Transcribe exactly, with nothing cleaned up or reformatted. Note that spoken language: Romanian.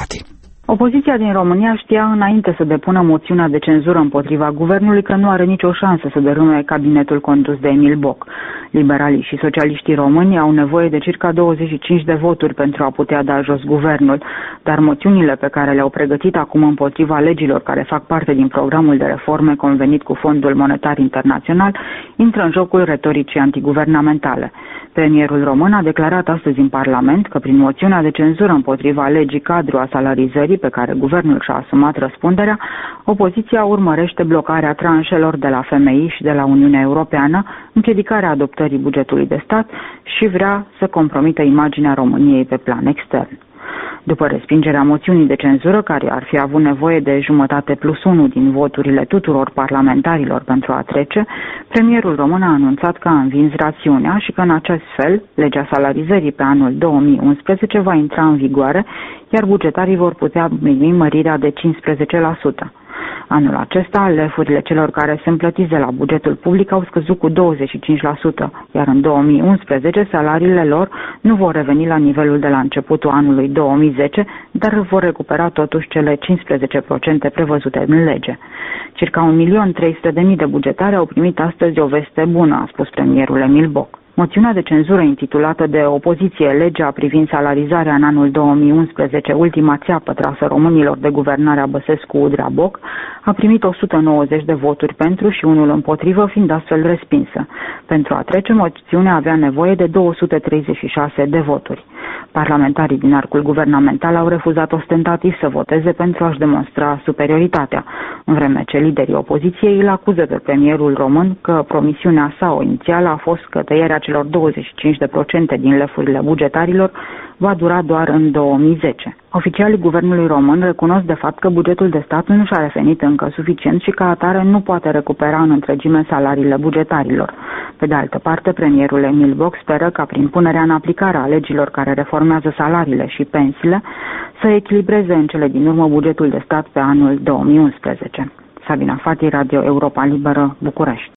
Fati. Opoziția din România știa înainte să depună moțiunea de cenzură împotriva guvernului că nu are nicio șansă să dărâme cabinetul condus de Emil Boc. Liberalii și socialiștii români au nevoie de circa douăzeci și cinci de voturi pentru a putea da jos guvernul, dar moțiunile pe care le-au pregătit acum împotriva legilor care fac parte din programul de reforme convenit cu Fondul Monetar Internațional intră în jocul retoricii antiguvernamentale. Premierul român a declarat astăzi în Parlament că prin moțiunea de cenzură împotriva legii cadru a salarizării pe care guvernul și-a asumat răspunderea, opoziția urmărește blocarea tranșelor de la F M I și de la Uniunea Europeană, împiedicarea adoptării bugetului de stat și vrea să compromită imaginea României pe plan extern. După respingerea moțiunii de cenzură, care ar fi avut nevoie de jumătate plus unu din voturile tuturor parlamentarilor pentru a trece, premierul român a anunțat că a învins rațiunea și că în acest fel legea salarizării pe anul două mii unsprezece va intra în vigoare, iar bugetarii vor putea primi mărirea de cincisprezece la sută. Anul acesta, lefurile celor care sunt plătiți de la bugetul public au scăzut cu douăzeci și cinci la sută, iar în două mii unsprezece salariile lor nu vor reveni la nivelul de la începutul anului două mii zece, dar vor recupera totuși cele cincisprezece la sută prevăzute în lege. Circa un milion trei sute de mii de bugetari au primit astăzi o veste bună, a spus premierul Emil Boc. Moțiunea de cenzură intitulată de opoziție legea privind salarizarea în anul două mii unsprezece, ultima țeapă trasă românilor de guvernarea Băsescu-Udrea-Boc, a primit o sută nouăzeci de voturi pentru și unul împotrivă, fiind astfel respinsă. Pentru a trece, moțiunea avea nevoie de două sute treizeci și șase de voturi. Parlamentarii din arcul guvernamental au refuzat ostentativ să voteze pentru a-și demonstra superioritatea, în vreme ce liderii opoziției îl acuză pe premierul român că promisiunea sa inițială a fost că tăierea celor douăzeci și cinci la sută din lefurile bugetarilor va dura doar în două mii zece. Oficialii guvernului român recunosc de fapt că bugetul de stat nu și-a revenit încă suficient și ca atare nu poate recupera în întregime salariile bugetarilor. Pe de altă parte, premierul Emil Boc speră ca prin punerea în aplicare a legilor care reformează salariile și pensiile să echilibreze în cele din urmă bugetul de stat pe anul două mii unsprezece. Sabina Fati, Radio Europa Liberă, București.